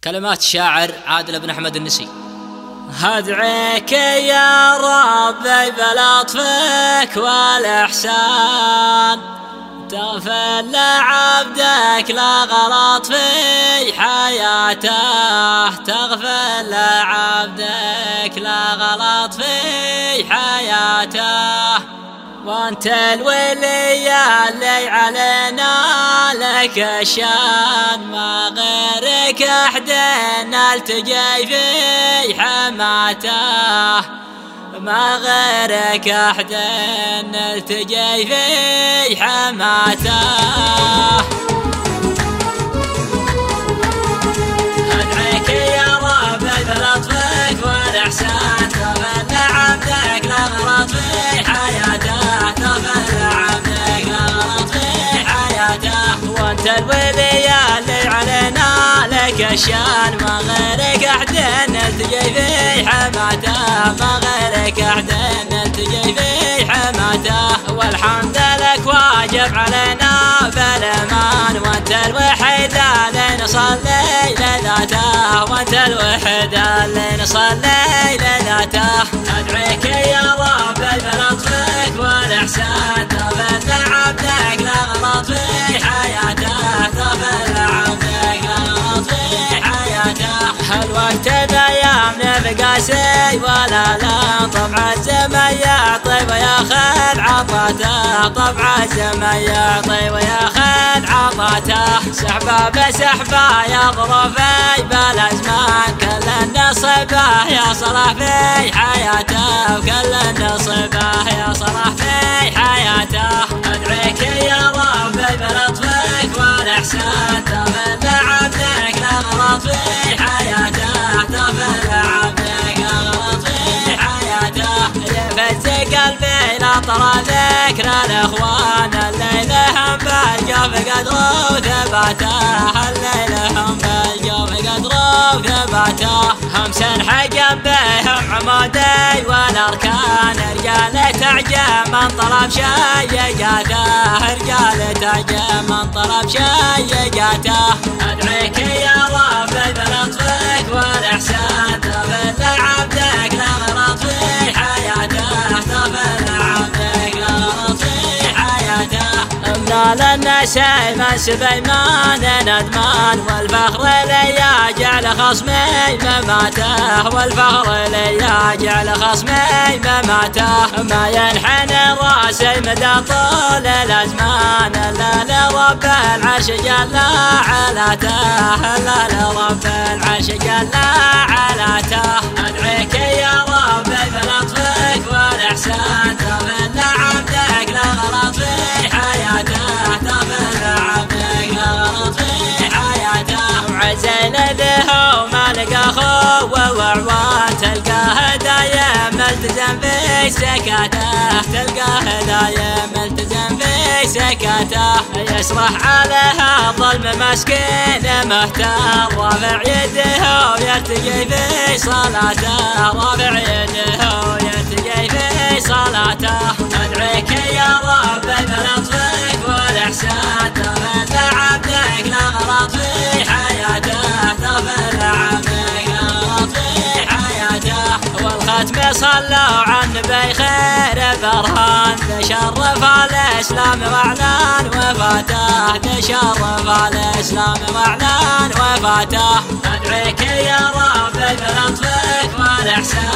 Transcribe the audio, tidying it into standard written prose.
كلمات الشاعر عادل بن أحمد النسي. أدعيك يا ربي بلطفك والإحسان تغفر لعبدك لا غلط في حياته، تغفر لعبدك لا غلط في حياته. وانت الولي اللي علينا لك الشان، ما غيرك احد نلتجي في حماته، ما غيرك احد نلتجي في حماته. ادعيك يا ربي بلطفك والاحسان تغفر لعبدك لا غلط في حياته، تغفر لعبدك لا غلط في حياته. وانت الولي اللي علينا لك الشان، ما غيرك احد نلتجي في حماته، ما غيرك احد نلتجي في حماته. والحمد لك واجب علينا بالامان، وانت الوحيد اللي نصلي لذاته، وانت الوحيد اللي نصلي لذاته. ادعيك يا ربي بلطفك والاحسان تغفر لعبدك لا غلط في حياته، تغفر لعبدك لا غلط في حياته. الوقت الايام نبقاسي ولا لا، طبع الزمن يعطي وياخذ عطاته، طبع الزمن يعطي وياخذ عطاته. سحبه بسحبه يضرب في بالازمان، كل النصبه يصلح في حياته، وكل النصبه يصلح في حياته. ادعيك يا ربي بلطفك والاحسان تغفر لعبدك لا غلط في حياته، تغفر لعبدك لا غلط في حياته. يفز قلبي لا طرى ذكر الاخوان، الليل هم بالقلب قدره وثباته، الليل هم بالقلب قدره وثباته. همس حجم بهم عمودي والاركان، رجال تعجب من طلب شيقاته، رجال تعجب من طلب شيقاته. ادعيك يا ربي بلطفك والاحسان تغفر لعبدك لا غلط في حياته، تغفر لعبدك لا غلط في حياته. امنال النسي من سبيمان ندمان، والفخر لي جعل خصمي مماته، والفخر لي جعل خصمي مماته. ما ينحني راسي مدى طول الازمان الا لرب العرش جل علاته، الا لرب العرش جل علاته. ادعيك يا ربي بلطفك والاحسان تغفر لعبدك لا غلط في حياته، تغفر لعبدك لا غلط في حياته. وعزين ذهو ما لقى اخوه وعوان، تلقاه دايم ملتزم في سكاته، تلقاه دايم ملتزم في سكاته. يصرح عليها ظلم مسكين مهتر، رافع يده ويرتجي في صلاته، رافع يده ويرتجي في صلاته. ادعيك يا ربي بلطفك والاحسان تغفر لعبدك لا غلط في حياته، تغفر لعبدك لا غلط في حياته. والختم صلوا عن نبي خير برهان، تشرف الاسلام واعلان وفاته، تشرف الاسلام واعلان وفاته. ادعيك يا ربي بلطفك والاحسان